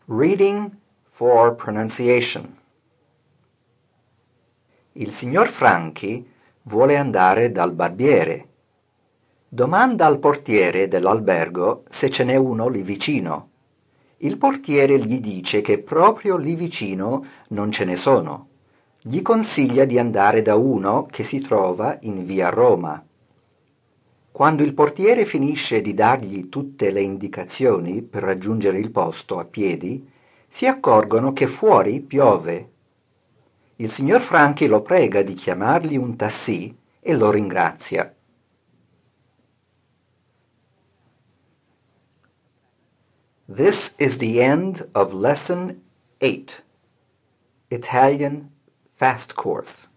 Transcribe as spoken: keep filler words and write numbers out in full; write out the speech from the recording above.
Reading for pronunciation. Il signor Franchi vuole andare dal barbiere. Domanda al portiere dell'albergo se ce n'è uno lì vicino. Il portiere gli dice che proprio lì vicino non ce ne sono. Gli consiglia di andare da uno che si trova in via Roma. Quando il portiere finisce di dargli tutte le indicazioni per raggiungere il posto a piedi, si accorgono che fuori piove. Il signor Franchi lo prega di chiamargli un tassì e lo ringrazia. This is the end of lesson eight, Italian Fast Course.